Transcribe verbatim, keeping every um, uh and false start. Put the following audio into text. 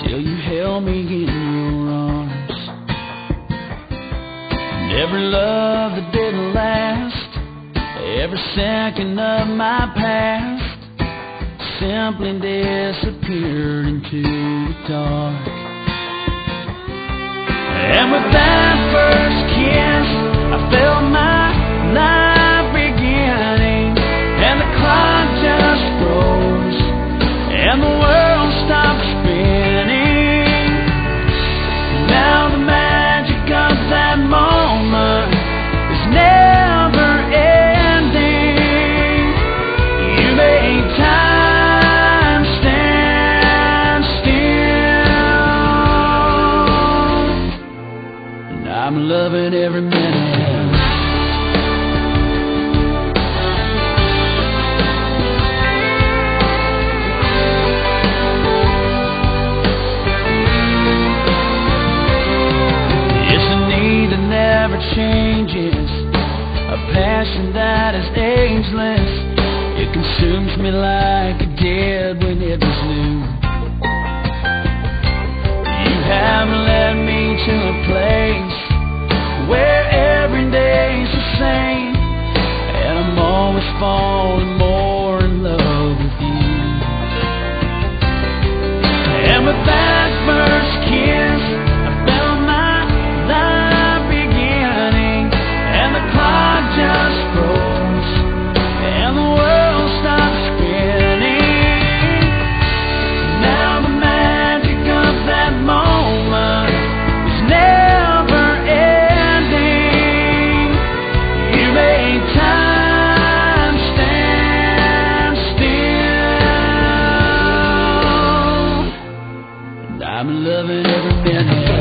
till you held me in your arms. And every love that didn't last, every second of my past, simply disappeared into the dark. And with that first kiss, I felt my life beginning, and the clock just froze, and the world stopped spinning. Now the magic of that moment is never ending. You made time stand still, and I'm loving every minute. Changes, a passion that is ageless. It consumes me like it did when it was new. You have led me to a place where every day's the same, and I'm always falling more in love with you. And with that first kiss, I felt my life just froze, and the world stopped spinning. Now the magic of that moment is never ending. You made time stand still, and I'm loving every minute.